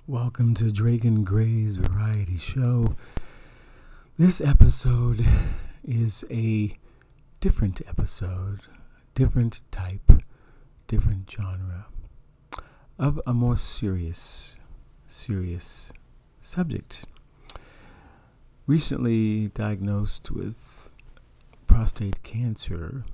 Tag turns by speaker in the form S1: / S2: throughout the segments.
S1: Welcome to Dragon Gray's Variety Show. This episode is a different episode, different type, different genre of a more serious subject. Recently diagnosed with prostate cancer,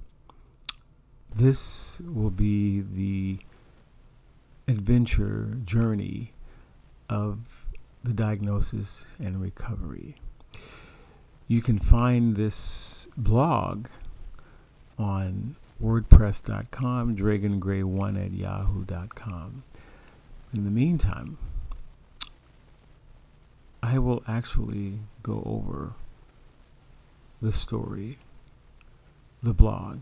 S1: this will be the adventure journey of the diagnosis and recovery. You can find this blog on wordpress.com, dragongray1@yahoo.com. In the meantime, I will actually go over the story, the blog.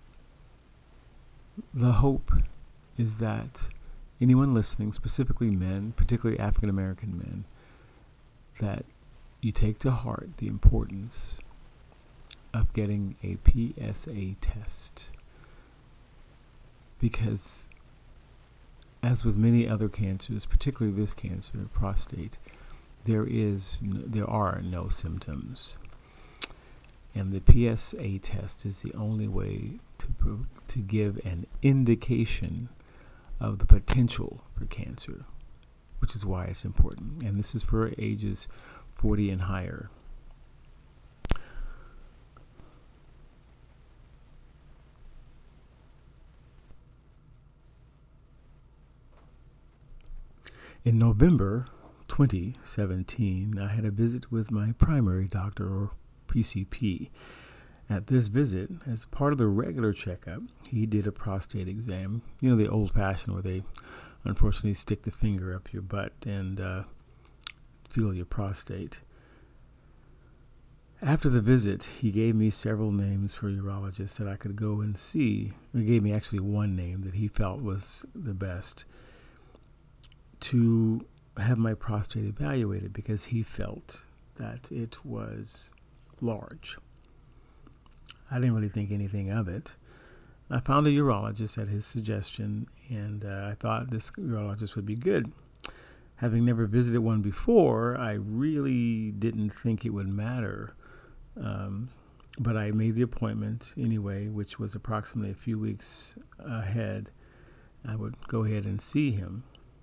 S1: The hope is that anyone listening, specifically men, particularly African American men, that you take to heart the importance of getting a PSA test. Because as with many other cancers, particularly this cancer, prostate, there are no symptoms. And the PSA test is the only way to give an indication of the potential for cancer, which is why it's important. And this is for ages 40 and higher. In November 2017, I had a visit with my primary doctor, or PCP. At this visit, as part of the regular checkup, he did a prostate exam. You know, the old-fashioned where they unfortunately stick the finger up your butt and feel your prostate. After the visit, he gave me several names for urologists that I could go and see. He gave me actually one name that he felt was the best to have my prostate evaluated because he felt that it was large. I didn't really think anything of it. I found a urologist at his suggestion, and I thought this urologist would be good. Having never visited one before, I really didn't think it would matter. But I made the appointment anyway, which was approximately a few weeks ahead. I would go ahead and see him.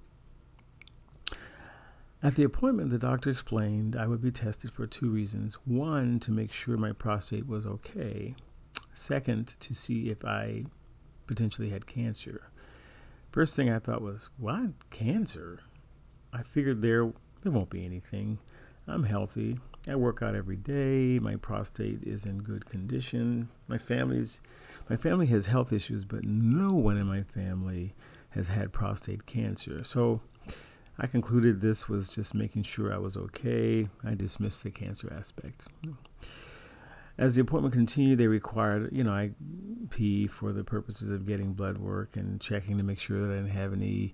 S1: At the appointment, the doctor explained I would be tested for two reasons. One, to make sure my prostate was okay. Second, to see if I potentially had cancer. First thing I thought was, what? Cancer? I figured there won't be anything. I'm healthy. I work out every day. My prostate is in good condition. My family has health issues, but no one in my family has had prostate cancer. So I concluded this was just making sure I was okay. I dismissed the cancer aspect. As the appointment continued, they required, I pee for the purposes of getting blood work and checking to make sure that I didn't have any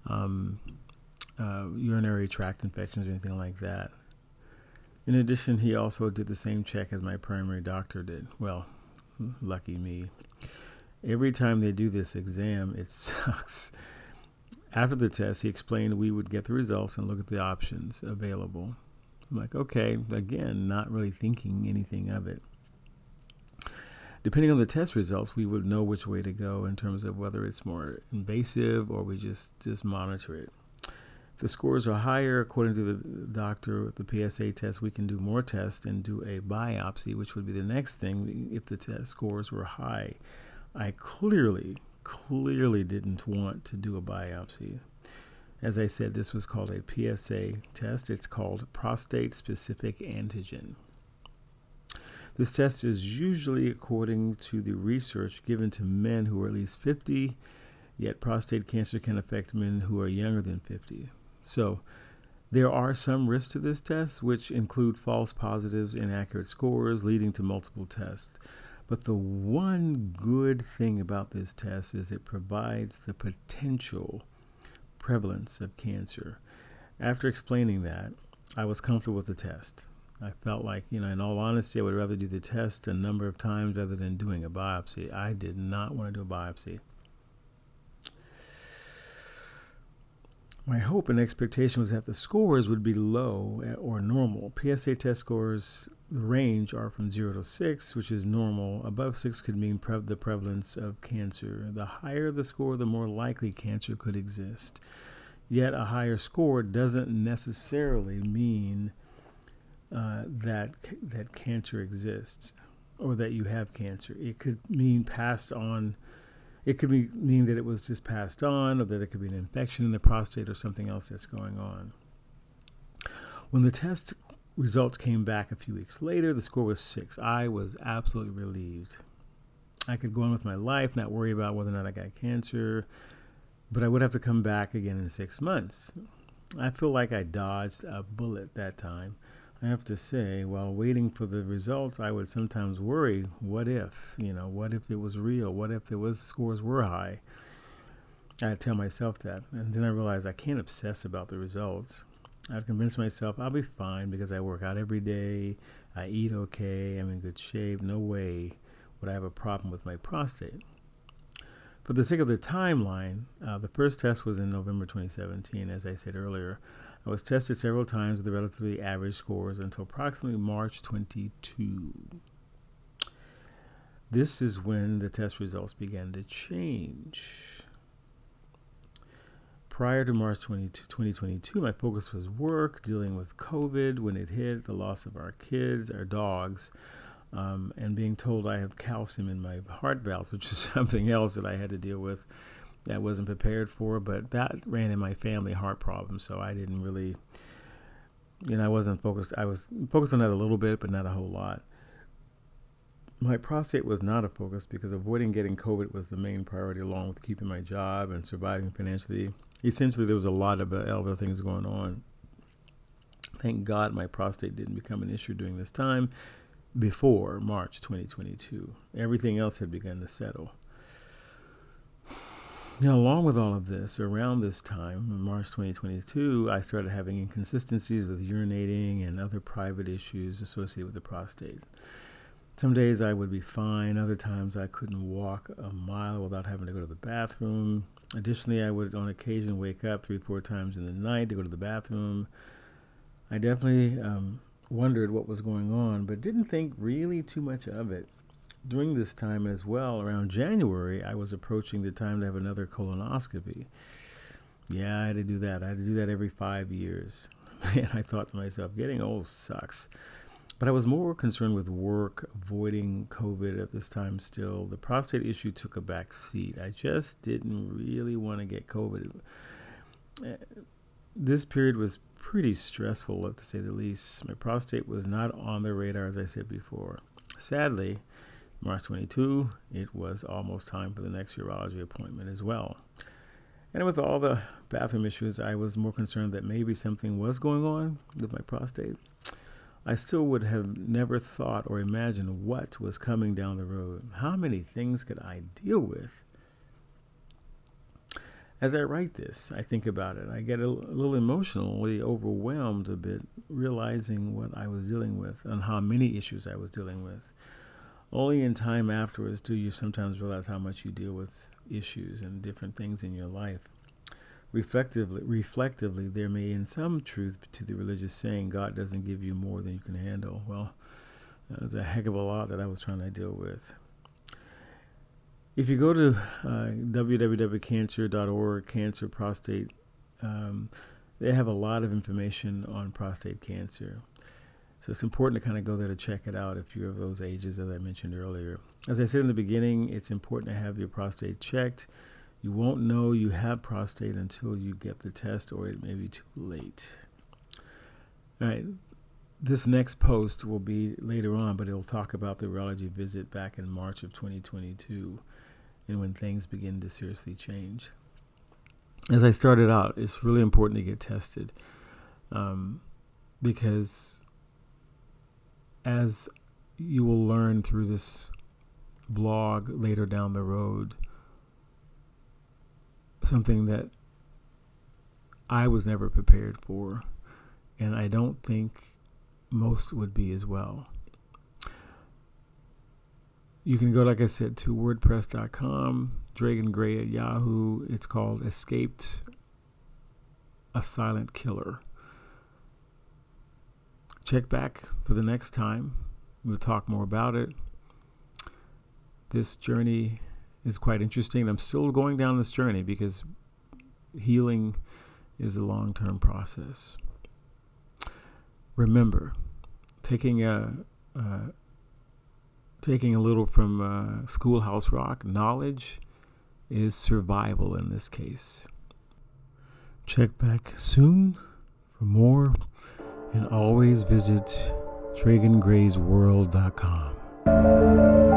S1: urinary tract infections or anything like that. In addition, he also did the same check as my primary doctor did. Well, lucky me. Every time they do this exam, it sucks. After the test, he explained we would get the results and look at the options available. I'm like, okay, again, not really thinking anything of it. Depending on the test results, we would know which way to go in terms of whether it's more invasive or we just monitor it. If the scores are higher, according to the doctor, the PSA test, we can do more tests and do a biopsy, which would be the next thing if the test scores were high. I clearly didn't want to do a biopsy. As I said, this was called a PSA test. It's called prostate-specific antigen. This test is usually, according to the research, given to men who are at least 50, yet prostate cancer can affect men who are younger than 50. So there are some risks to this test, which include false positives, inaccurate scores, leading to multiple tests. But the one good thing about this test is it provides the potential prevalence of cancer. After explaining that, I was comfortable with the test. I felt like, in all honesty, I would rather do the test a number of times rather than doing a biopsy. I did not want to do a biopsy. My hope and expectation was that the scores would be low or normal. PSA test scores, the range are from 0 to 6, which is normal. Above 6 could mean the prevalence of cancer. The higher the score, the more likely cancer could exist. Yet a higher score doesn't necessarily mean that cancer exists or that you have cancer. It could mean passed on. It could mean that it was just passed on, or that there could be an infection in the prostate or something else that's going on. When the test results came back a few weeks later, the score was 6. I was absolutely relieved. I could go on with my life, not worry about whether or not I got cancer, but I would have to come back again in 6 months. I feel like I dodged a bullet that time. I have to say, while waiting for the results, I would sometimes worry, what if it was real? What if scores were high? I'd tell myself that. And then I realized I can't obsess about the results. I've convinced myself I'll be fine because I work out every day, I eat okay, I'm in good shape. No way would I have a problem with my prostate. For the sake of the timeline, the first test was in November 2017, as I said earlier. I was tested several times with the relatively average scores until approximately March 22. This is when the test results began to change. Prior to March 2022, my focus was work, dealing with COVID when it hit, the loss of our kids, our dogs, and being told I have calcium in my heart valves, which is something else that I had to deal with that I wasn't prepared for, but that ran in my family, heart problems, so I didn't really, I wasn't focused. I was focused on that a little bit, but not a whole lot. My prostate was not a focus because avoiding getting COVID was the main priority, along with keeping my job and surviving financially. Essentially, there was a lot of other things going on. Thank God my prostate didn't become an issue during this time before March 2022. Everything else had begun to settle. Now, along with all of this, around this time, in March 2022, I started having inconsistencies with urinating and other private issues associated with the prostate. Some days I would be fine. Other times I couldn't walk a mile without having to go to the bathroom. Additionally, I would on occasion wake up 3-4 times in the night to go to the bathroom. I definitely wondered what was going on, but didn't think really too much of it. During this time as well, around January, I was approaching the time to have another colonoscopy. Yeah, I had to do that. I had to do that every 5 years. And I thought to myself, getting old sucks. But I was more concerned with work, avoiding COVID at this time still. The prostate issue took a back seat. I just didn't really want to get COVID. This period was pretty stressful, to say the least. My prostate was not on the radar, as I said before. Sadly, March 22, it was almost time for the next urology appointment as well. And with all the bathroom issues, I was more concerned that maybe something was going on with my prostate. I still would have never thought or imagined what was coming down the road. How many things could I deal with? As I write this, I think about it. I get a little emotionally overwhelmed a bit, realizing what I was dealing with and how many issues I was dealing with. Only in time afterwards do you sometimes realize how much you deal with issues and different things in your life. Reflectively, there may in some truth to the religious saying, God doesn't give you more than you can handle. Well, that was a heck of a lot that I was trying to deal with. If you go to www.cancer.org, cancer prostate, they have a lot of information on prostate cancer. So it's important to kind of go there to check it out if you're of those ages, as I mentioned earlier. As I said in the beginning, it's important to have your prostate checked. You won't know you have prostate until you get the test, or it may be too late. All right. This next post will be later on, but it'll talk about the urology visit back in March of 2022 and when things begin to seriously change. As I started out, it's really important to get tested because as you will learn through this blog later down the road, something that I was never prepared for, and I don't think most would be as well. You can go, like I said, to wordpress.com, Dragon Gray at Yahoo. It's called Escaped a silent killer. Check back for the next time. We'll talk more about it. This journey is quite interesting. I'm still going down this journey because healing is a long-term process. Remember, taking a little from Schoolhouse Rock, knowledge is survival in this case. Check back soon for more, and always visit DragonGraysWorld.com.